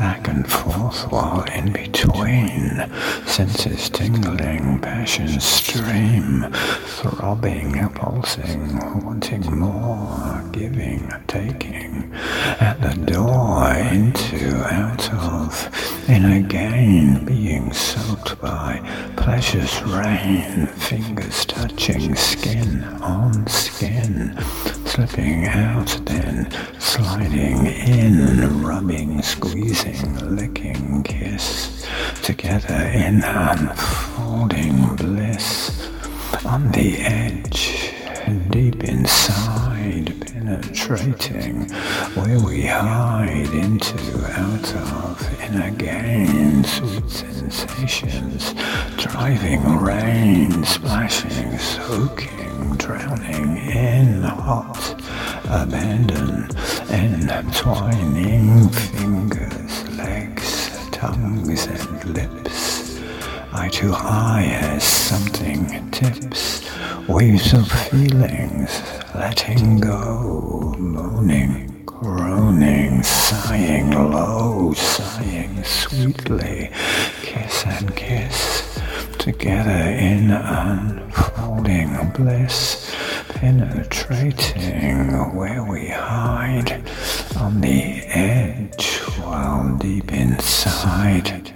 back and forth while in between, senses tingling, passion stream, throbbing, pulsing, wanting more, giving, taking, at the door, into, out of, in again, being soaked by pleasure's rain, fingers touching skin on skin, slipping out then, sliding in, rubbing, squeezing, licking, kiss, together in unfolding bliss, on the edge, deep inside, penetrating, where we hide into, out of, in again, sweet sensations, driving rain, splashing, soaking, drowning in hot, abandon, entwining fingers, legs, tongues and lips, eye to eye as something tips, waves of feelings, letting go, moaning, groaning, sighing low, sighing sweetly, kiss and kiss, together in unfolding bliss, penetrating where we hide, on the edge while deep inside,